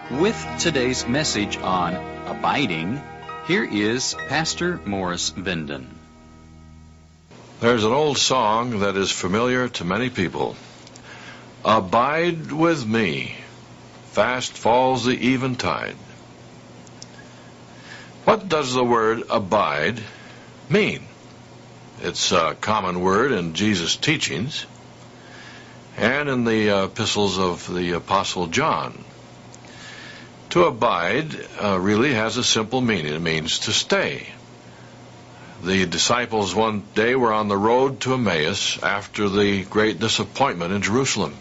With today's message on abiding, here is Pastor Morris Venden. There's an old song that is familiar to many people. Abide with me, fast falls the eventide. What does the word abide mean? It's a common word in Jesus' teachings and in the epistles of the Apostle John. To abide really has a simple meaning. It means to stay. The disciples one day were on the road to Emmaus after the great disappointment in Jerusalem.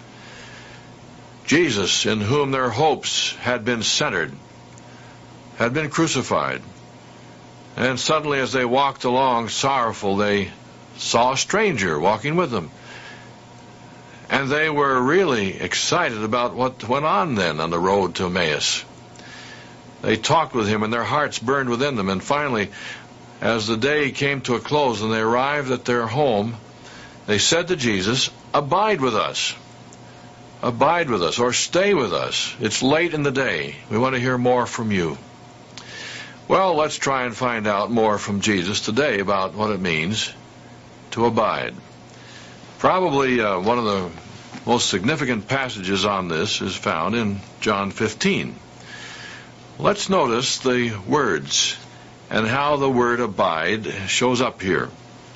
Jesus, in whom their hopes had been centered, had been crucified. And suddenly as they walked along sorrowful, they saw a stranger walking with them. And they were really excited about what went on then on the road to Emmaus. They talked with him and their hearts burned within them. And finally, as the day came to a close and they arrived at their home, they said to Jesus, "Abide with us. Abide with us," or "Stay with us. It's late in the day. We want to hear more from you." Well, let's try and find out more from Jesus today about what it means to abide. Probably one of the most significant passages on this is found in John 15. Let's notice the words and how the word abide shows up here.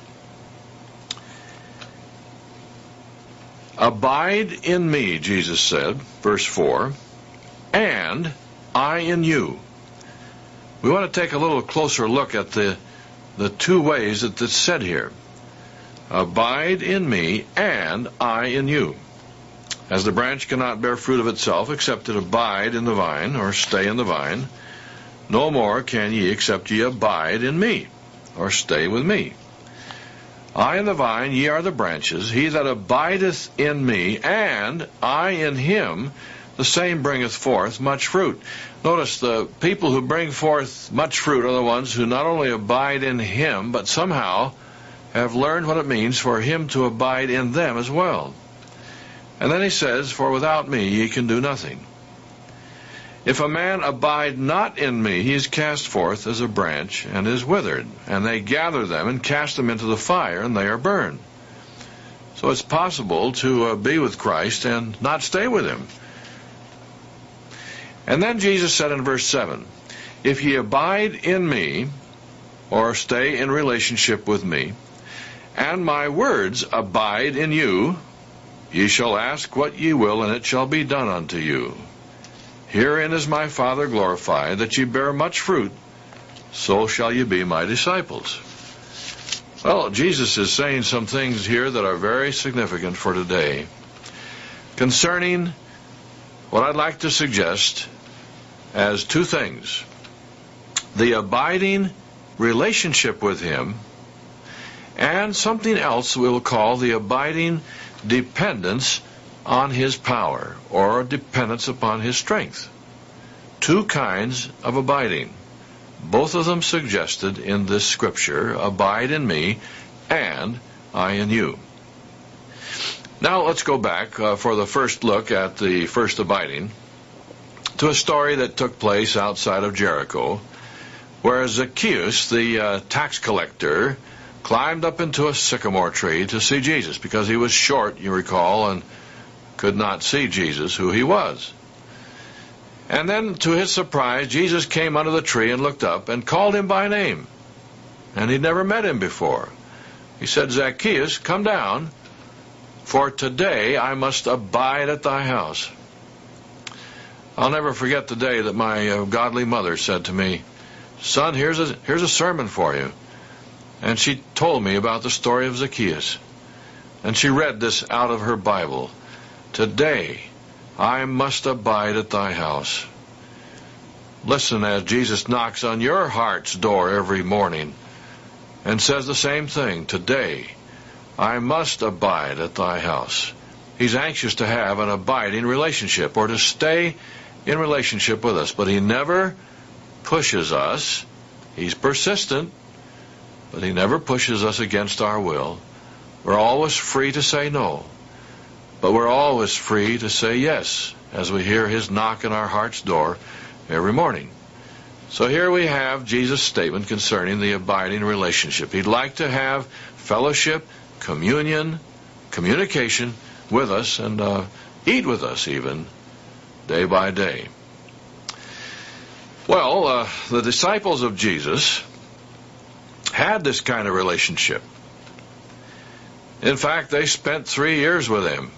Abide in me, Jesus said, verse 4, and I in you. We want to take a little closer look at the two ways that it's said here. Abide in me, and I in you. As the branch cannot bear fruit of itself except it abide in the vine, or stay in the vine, no more can ye except ye abide in me, or stay with me. I in the vine, ye are the branches. He that abideth in me, and I in him, the same bringeth forth much fruit. Notice the people who bring forth much fruit are the ones who not only abide in him, but somehow have learned what it means for him to abide in them as well. And then he says, "For without me ye can do nothing. If a man abide not in me, he is cast forth as a branch and is withered, and they gather them and cast them into the fire, and they are burned." So it's possible to be with Christ and not stay with him. And then Jesus said in verse 7, "If ye abide in me," or stay in relationship with me, "and my words abide in you, ye shall ask what ye will, and it shall be done unto you. Herein is my Father glorified, that ye bear much fruit, so shall ye be my disciples." Well, Jesus is saying some things here that are very significant for today concerning what I'd like to suggest as two things: the abiding relationship with him, and something else we'll call the abiding dependence on his power, or dependence upon his strength. Two kinds of abiding, both of them suggested in this scripture: abide in me, and I in you. Now let's go back for the first look at the first abiding to a story that took place outside of Jericho, where Zacchaeus, the tax collector, climbed up into a sycamore tree to see Jesus, because he was short, you recall, and could not see Jesus, who he was. And then, to his surprise, Jesus came under the tree and looked up and called him by name. And he'd never met him before. He said, "Zacchaeus, come down, for today I must abide at thy house." I'll never forget the day that my godly mother said to me, "Son, here's a sermon for you." And she told me about the story of Zacchaeus. And she read this out of her Bible: "Today I must abide at thy house." Listen as Jesus knocks on your heart's door every morning and says the same thing: "Today I must abide at thy house." He's anxious to have an abiding relationship, or to stay in relationship with us, but he never pushes us. He's persistent, but he never pushes us against our will. We're always free to say no, but we're always free to say yes as we hear his knock on our heart's door every morning. So here we have Jesus' statement concerning the abiding relationship. He'd like to have fellowship, communion, communication with us, and eat with us even, day by day. Well, the disciples of Jesus had this kind of relationship. In fact, they spent 3 years with him.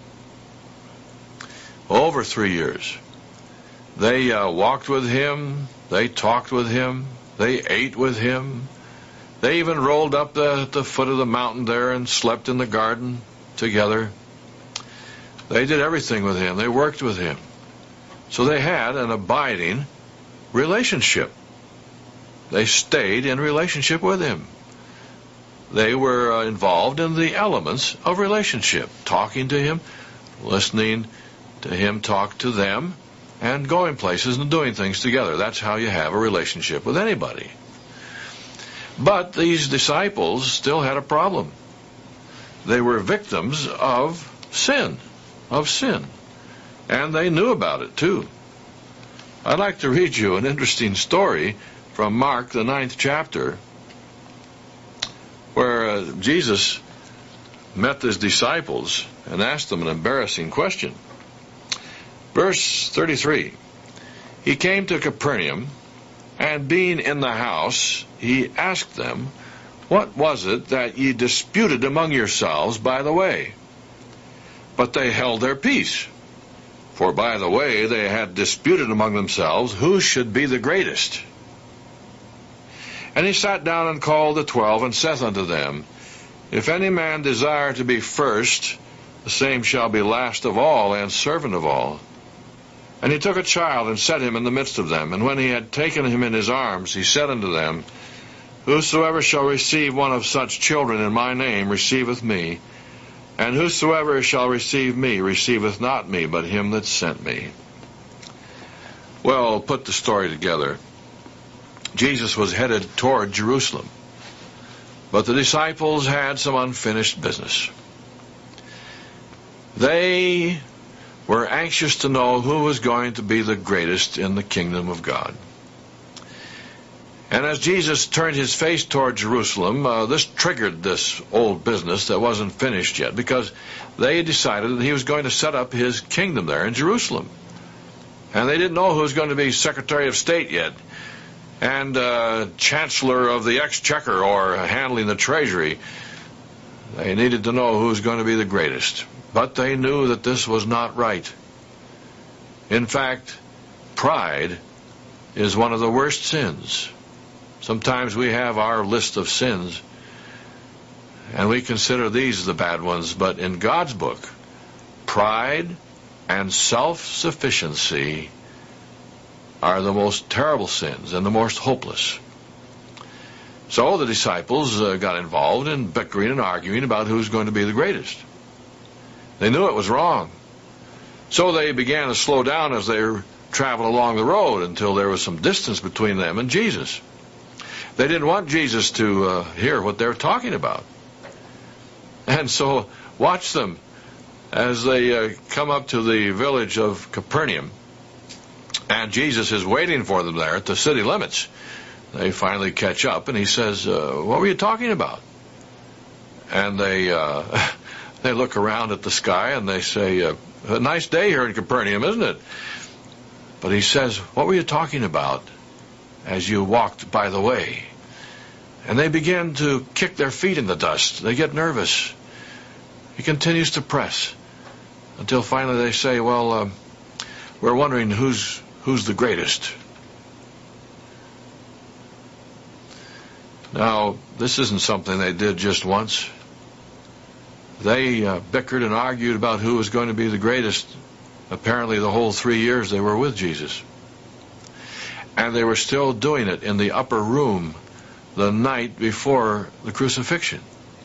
Over 3 years. They walked with him. They talked with him. They ate with him. They even rolled up at the foot of the mountain there and slept in the garden together. They did everything with him. They worked with him. So they had an abiding relationship. They stayed in relationship with him. They were involved in the elements of relationship, talking to him, listening to him talk to them, and going places and doing things together. That's how you have a relationship with anybody. But these disciples still had a problem. They were victims of sin. And they knew about it too. I'd like to read you an interesting story from Mark, the 9th chapter, where Jesus met his disciples and asked them an embarrassing question. Verse 33, he came to Capernaum, and being in the house, he asked them, what was it that ye disputed among yourselves by the way? But they held their peace. For by the way they had disputed among themselves who should be the greatest. And he sat down and called the 12, and saith unto them, if any man desire to be first, the same shall be last of all, and servant of all. And he took a child, and set him in the midst of them. And when he had taken him in his arms, he said unto them, whosoever shall receive one of such children in my name receiveth me. And whosoever shall receive me receiveth not me, but him that sent me. Well, put the story together. Jesus was headed toward Jerusalem, but the disciples had some unfinished business. They were anxious to know who was going to be the greatest in the kingdom of God. And as Jesus turned his face toward Jerusalem, this triggered this old business that wasn't finished yet, because they decided that he was going to set up his kingdom there in Jerusalem. And they didn't know who was going to be Secretary of State yet, and Chancellor of the Exchequer, or handling the Treasury. They needed to know who was going to be the greatest. But they knew that this was not right. In fact, pride is one of the worst sins. Sometimes we have our list of sins, and we consider these the bad ones, but in God's book, pride and self-sufficiency are the most terrible sins and the most hopeless. So the disciples got involved in bickering and arguing about who's going to be the greatest. They knew it was wrong. So they began to slow down as they traveled along the road until there was some distance between them and Jesus. They didn't want Jesus to hear what they were talking about. And so watch them as they come up to the village of Capernaum. And Jesus is waiting for them there at the city limits. They finally catch up, and he says, what were you talking about? And they look around at the sky, and they say, a nice day here in Capernaum, isn't it? But he says, what were you talking about as you walked by the way? And they begin to kick their feet in the dust. They get nervous. He continues to press until finally they say, well, we're wondering who's the greatest. Now, this isn't something they did just once. They bickered and argued about who was going to be the greatest, apparently the whole 3 years they were with Jesus. And they were still doing it in the upper room the night before the crucifixion.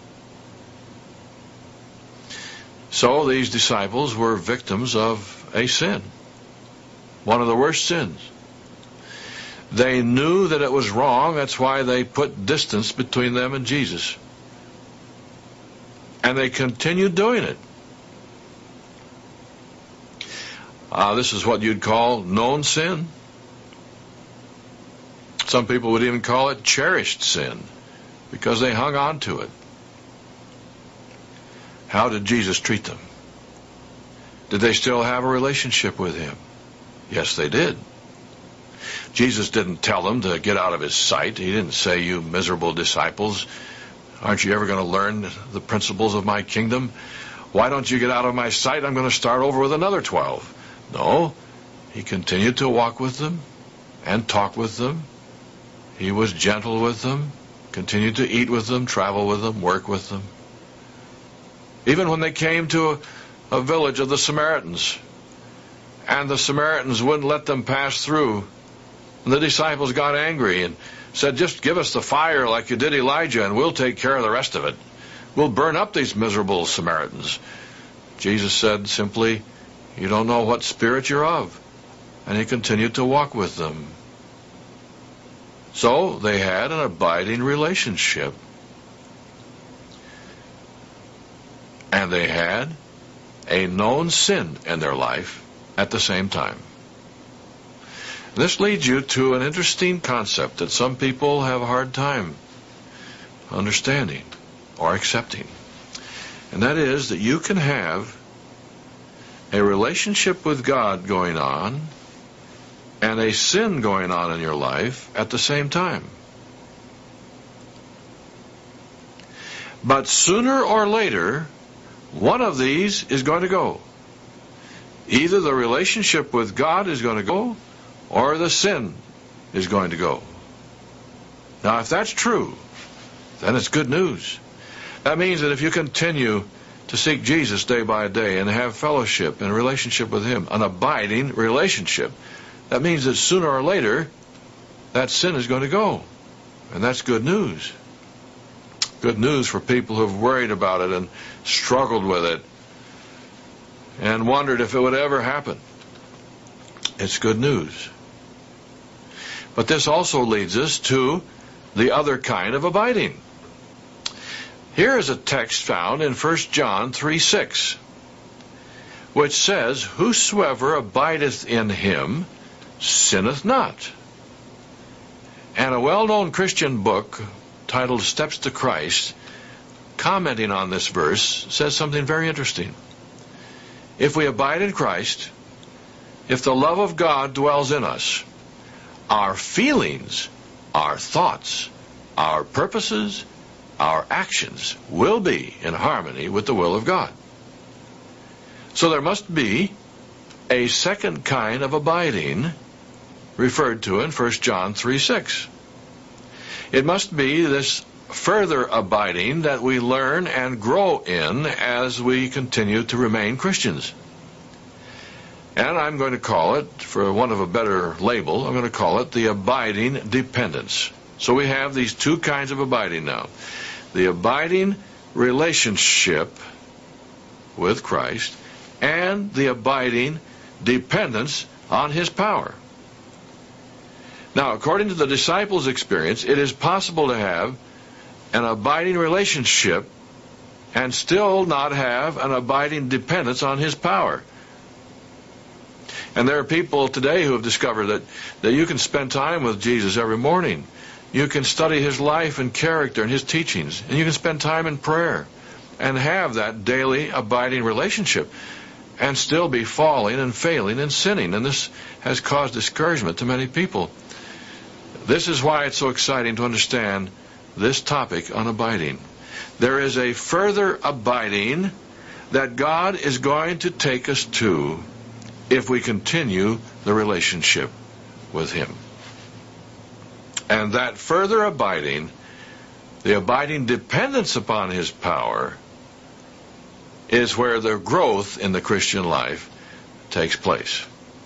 So these disciples were victims of a sin, one of the worst sins. They knew that it was wrong. That's why they put distance between them and Jesus. And they continued doing it. This is what you'd call known sin. Some people would even call it cherished sin because they hung on to it. How did Jesus treat them? Did they still have a relationship with him? Yes, they did. Jesus didn't tell them to get out of his sight. He didn't say, "You miserable disciples, aren't you ever going to learn the principles of my kingdom? Why don't you get out of my sight? I'm going to start over with another 12. No, he continued to walk with them and talk with them. He was gentle with them, continued to eat with them, travel with them, work with them. Even when they came to a village of the Samaritans, and the Samaritans wouldn't let them pass through, and the disciples got angry and said, "Just give us the fire like you did Elijah, and we'll take care of the rest of it. We'll burn up these miserable Samaritans." Jesus said simply, "You don't know what spirit you're of." And he continued to walk with them. So they had an abiding relationship. And they had a known sin in their life at the same time. This leads you to an interesting concept that some people have a hard time understanding or accepting. And that is that you can have a relationship with God going on and a sin going on in your life at the same time. But sooner or later, one of these is going to go. Either the relationship with God is going to go, or the sin is going to go. Now, if that's true, then it's good news. That means that if you continue to seek Jesus day by day and have fellowship and relationship with him, an abiding relationship, that means that sooner or later, that sin is going to go. And that's good news. Good news for people who have worried about it and struggled with it and wondered if it would ever happen. It's good news. But this also leads us to the other kind of abiding. Here is a text found in 1 John 3:6, which says, "Whosoever abideth in him sinneth not." And a well-known Christian book titled Steps to Christ, commenting on this verse, says something very interesting. If we abide in Christ, if the love of God dwells in us, our feelings, our thoughts, our purposes, our actions will be in harmony with the will of God. So there must be a second kind of abiding referred to in 1 John 3:6. It must be this further abiding that we learn and grow in as we continue to remain Christians. And I'm going to call it, for want of a better label, I'm going to call it the abiding dependence. So we have these two kinds of abiding now. The abiding relationship with Christ and the abiding dependence on his power. Now, according to the disciples' experience, it is possible to have an abiding relationship and still not have an abiding dependence on his power. And there are people today who have discovered that you can spend time with Jesus every morning. You can study his life and character and his teachings, and you can spend time in prayer and have that daily abiding relationship and still be falling and failing and sinning. And this has caused discouragement to many people. This is why it's so exciting to understand this topic on abiding. There is a further abiding that God is going to take us to if we continue the relationship with him. And that further abiding, the abiding dependence upon his power, is where the growth in the Christian life takes place.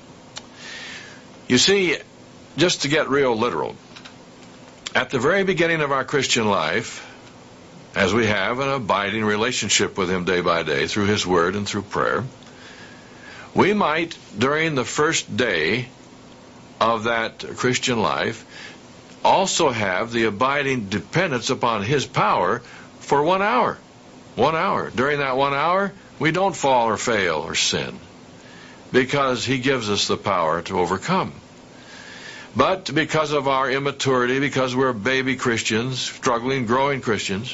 You see, just to get real literal, at the very beginning of our Christian life, as we have an abiding relationship with him day by day through his word and through prayer, we might, during the first day of that Christian life, also have the abiding dependence upon his power for 1 hour. 1 hour. During that 1 hour, we don't fall or fail or sin. because He gives us the power to overcome. But because of our immaturity, because we're baby Christians, struggling, growing Christians,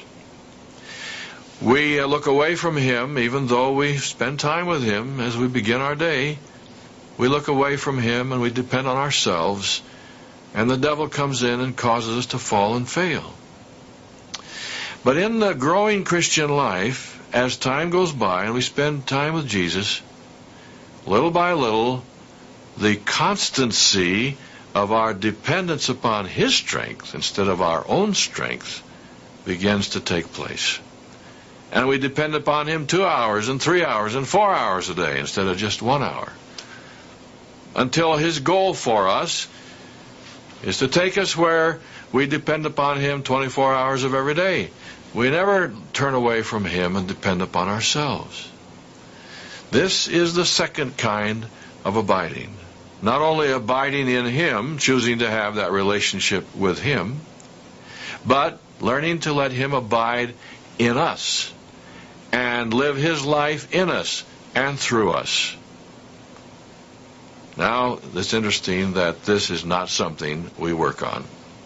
we look away from Him, even though we spend time with Him as we begin our day. We look away from Him and we depend on ourselves, and the devil comes in and causes us to fall and fail. But in the growing Christian life, as time goes by and we spend time with Jesus, little by little, the constancy of our dependence upon His strength instead of our own strength begins to take place. And we depend upon Him 2 hours and 3 hours and 4 hours a day instead of just 1 hour. Until His goal for us is to take us where we depend upon Him 24 hours of every day. We never turn away from Him and depend upon ourselves. This is the second kind of abiding. Not only abiding in Him, choosing to have that relationship with Him, but learning to let Him abide in us and live His life in us and through us. Now, it's interesting that this is not something we work on.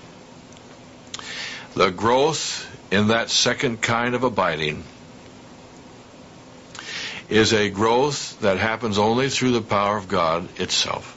The growth in that second kind of abiding is a growth that happens only through the power of God itself.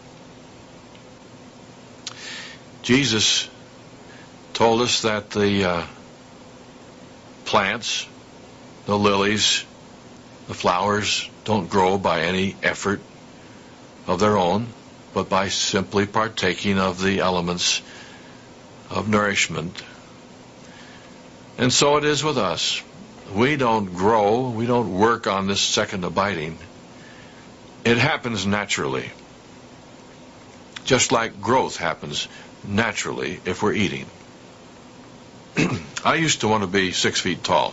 Jesus told us that the plants, the lilies, the flowers don't grow by any effort of their own, but by simply partaking of the elements of nourishment. And so it is with us. We don't grow, we don't work on this second abiding. It happens naturally. Just like growth happens naturally if we're eating. I used to want to be 6 feet tall.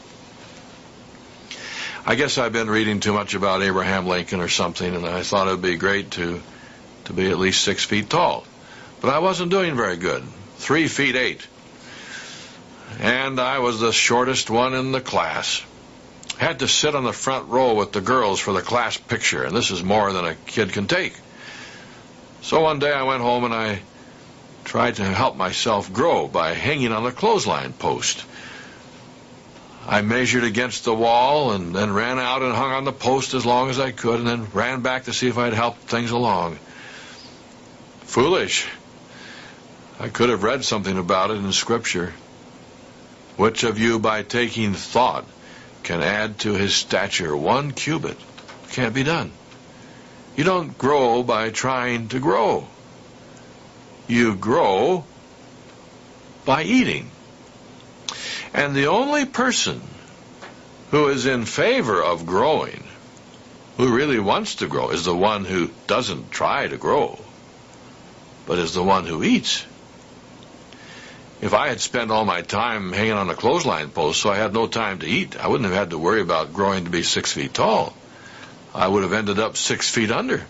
I guess I've been reading too much about Abraham Lincoln or something, and I thought it would be great to be at least 6 feet tall. But I wasn't doing very good. 3 feet 8. And I was the shortest one in the class. I had to sit on the front row with the girls for the class picture, and this is more than a kid can take. So one day I went home and I tried to help myself grow by hanging on the clothesline post. I measured against the wall and then ran out and hung on the post as long as I could and then ran back to see if I'd helped things along. Foolish. I could have read something about it in Scripture. Which of you by taking thought can add to his stature 1 cubit? Can't be done. You don't grow by trying to grow. You grow by eating. And the only person who is in favor of growing, who really wants to grow, is the one who doesn't try to grow, but is the one who eats. If I had spent all my time hanging on a clothesline post so I had no time to eat, I wouldn't have had to worry about growing to be 6 feet tall. I would have ended up 6 feet under.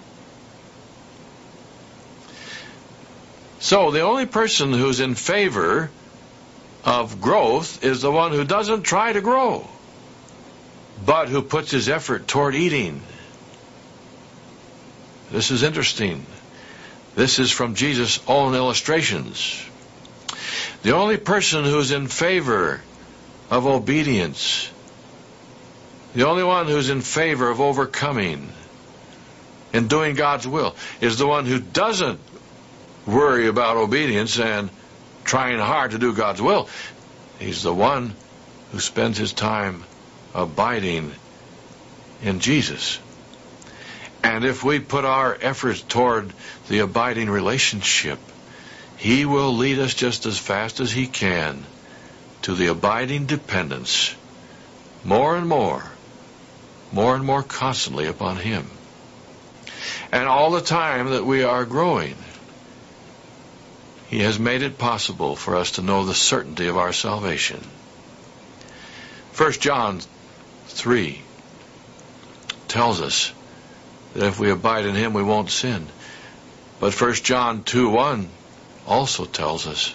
So the only person who's in favor of growth is the one who doesn't try to grow, but who puts his effort toward eating. This is interesting. This is from Jesus' own illustrations. The only person who's in favor of obedience, the only one who's in favor of overcoming and doing God's will, is the one who doesn't worry about obedience and trying hard to do God's will. He's the one who spends his time abiding in Jesus. And if we put our efforts toward the abiding relationship, He will lead us just as fast as He can to the abiding dependence, more and more constantly upon Him. And all the time that we are growing, He has made it possible for us to know the certainty of our salvation. 1 John 3 tells us that if we abide in Him, we won't sin. But 1 John 2:1 also tells us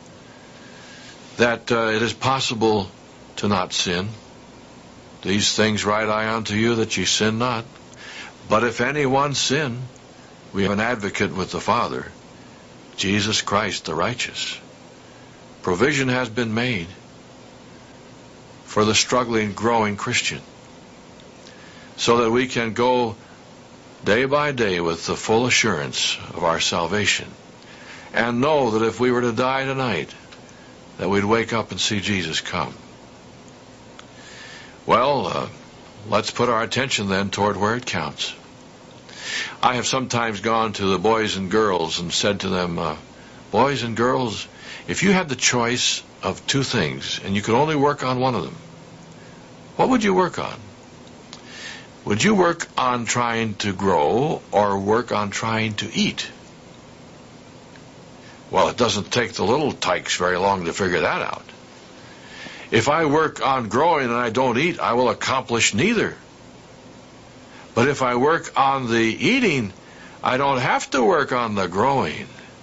that it is possible to not sin. These things write I unto you, that ye sin not. But if anyone sin, we have an advocate with the Father, Jesus Christ the righteous. Provision has been made for the struggling, growing Christian, so that we can go day by day with the full assurance of our salvation, and know that if we were to die tonight, that we'd wake up and see Jesus come. Well, let's put our attention then toward where it counts. I have sometimes gone to the boys and girls and said to them, boys and girls, if you had the choice of two things and you could only work on one of them, what would you work on? Would you work on trying to grow or work on trying to eat? Well, it doesn't take the little tykes very long to figure that out. If I work on growing and I don't eat, I will accomplish neither. But if I work on the eating, I don't have to work on the growing.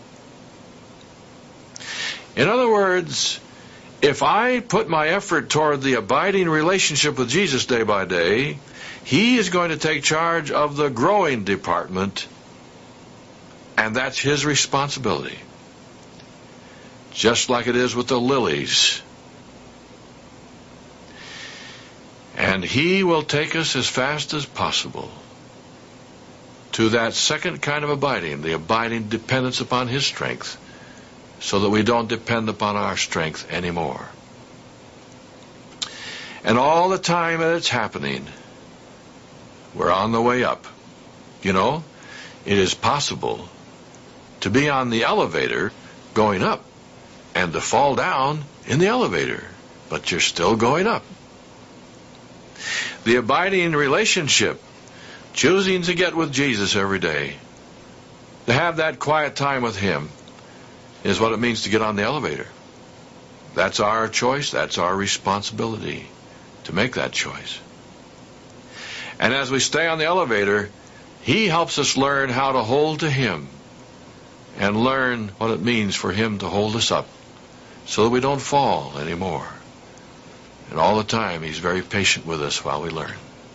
In other words, if I put my effort toward the abiding relationship with Jesus day by day, He is going to take charge of the growing department, and that's His responsibility. Just like it is with the lilies. And He will take us as fast as possible to that second kind of abiding, the abiding dependence upon His strength, so that we don't depend upon our strength anymore. And all the time that it's happening, we're on the way up. You know, it is possible to be on the elevator going up and to fall down in the elevator, but you're still going up. The abiding relationship, choosing to get with Jesus every day, to have that quiet time with Him, is what it means to get on the elevator. That's our choice. That's our responsibility to make that choice. And as we stay on the elevator, He helps us learn how to hold to Him and learn what it means for Him to hold us up so that we don't fall anymore. And all the time, He's very patient with us while we learn.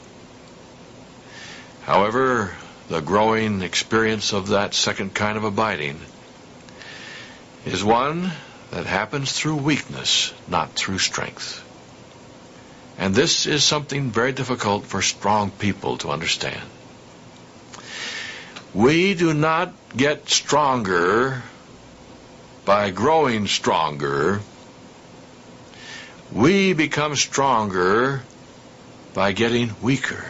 However, the growing experience of that second kind of abiding is one that happens through weakness, not through strength. And this is something very difficult for strong people to understand. We do not get stronger by growing stronger. We become stronger by getting weaker.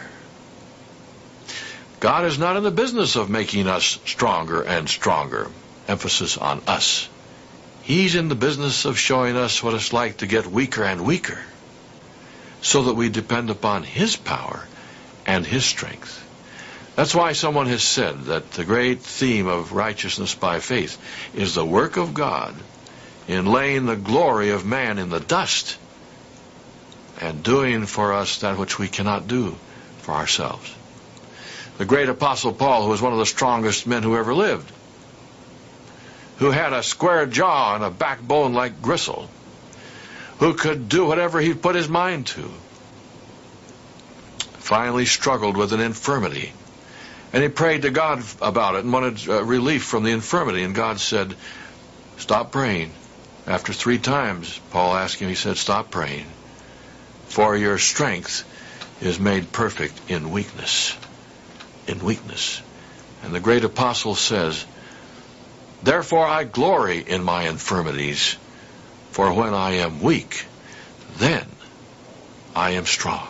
God is not in the business of making us stronger and stronger. Emphasis on us. He's in the business of showing us what it's like to get weaker and weaker, so that we depend upon His power and His strength. That's why someone has said that the great theme of righteousness by faith is the work of God in laying the glory of man in the dust and doing for us that which we cannot do for ourselves. The great Apostle Paul, who was one of the strongest men who ever lived, who had a square jaw and a backbone like gristle, who could do whatever he put his mind to, finally struggled with an infirmity. And he prayed to God about it and wanted relief from the infirmity. And God said, stop praying. After 3 times, Paul asked him, he said, stop praying. For your strength is made perfect in weakness. In weakness. And the great apostle says, therefore I glory in my infirmities, for when I am weak, then I am strong.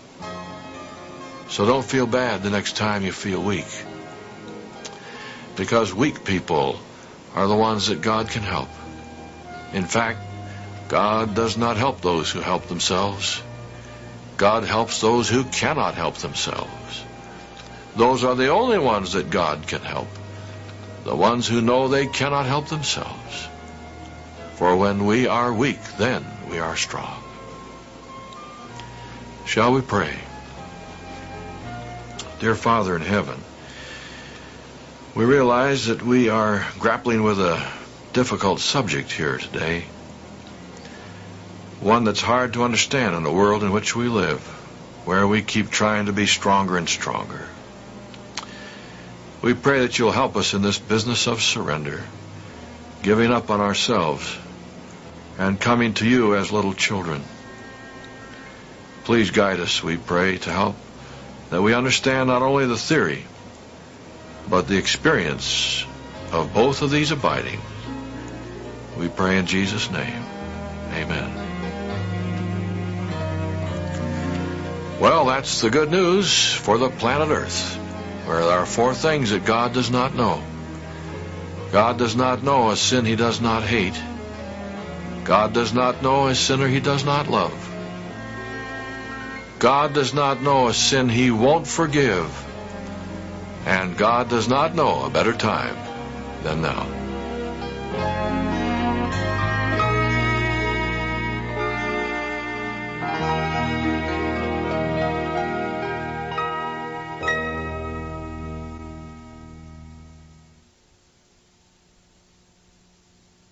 So don't feel bad the next time you feel weak, because weak people are the ones that God can help. In fact, God does not help those who help themselves. God helps those who cannot help themselves. Those are the only ones that God can help, the ones who know they cannot help themselves. For when we are weak, then we are strong. Shall we pray? Dear Father in heaven, we realize that we are grappling with a difficult subject here today, one that's hard to understand in the world in which we live, where we keep trying to be stronger and stronger. We pray that you'll help us in this business of surrender, giving up on ourselves, and coming to you as little children. Please guide us, we pray, to help that we understand not only the theory, but the experience of both of these abiding. We pray in Jesus' name. Amen. Well, that's the good news for the planet Earth, where there are 4 things that God does not know. God does not know a sin he does not hate. God does not know a sinner he does not love. God does not know a sin he won't forgive. And God does not know a better time than now.